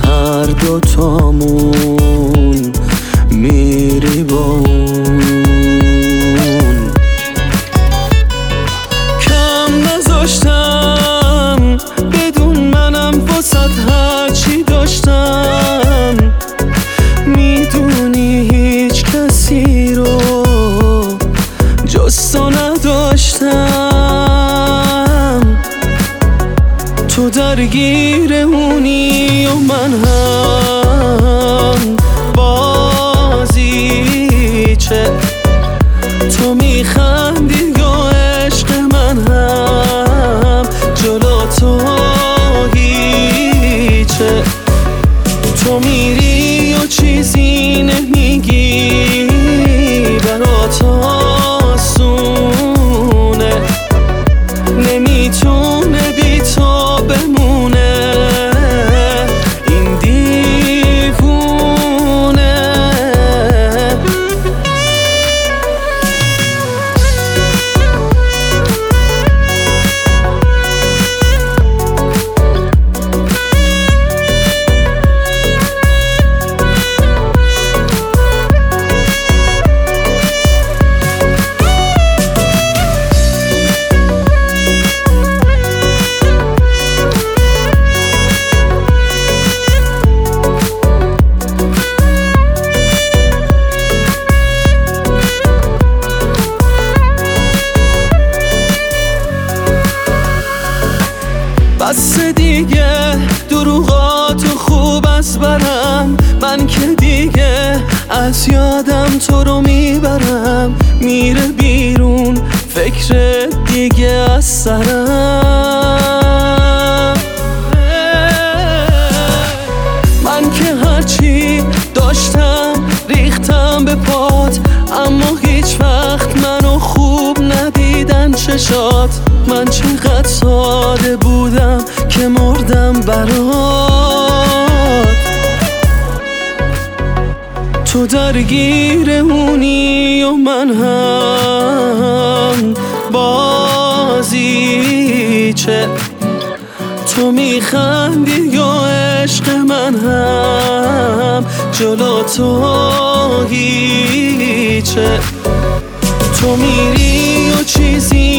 هر دوتامون میری با اون. کم نذاشتم بدون منم واسد هرچی داشتم. میدونی هیچ کسی رو جز تو نداشتم. تو درگیر اونی و من هم بازیچه. تو میخندی و عشق من هم جلو تو هیچه. تو میری و چیزی نمیگی برات آسونه. نمیتونه بی تو بمونه این دیوونه. بس دیگه دروغاتو خوب از برم. من که دیگه از یادم تو رو میبرم. میره بیرون فکر دیگه از سرم. من که هرچی داشتم ریختم به پات. اما هیچ وقت منو خوب ندیدن چشات. من چقدر ساده بودم که مردم برات. تو درگیر اونی و من هم بازیچه. تو میخندی و عشق من هم جلو تو هیچه. تو میری و چیزی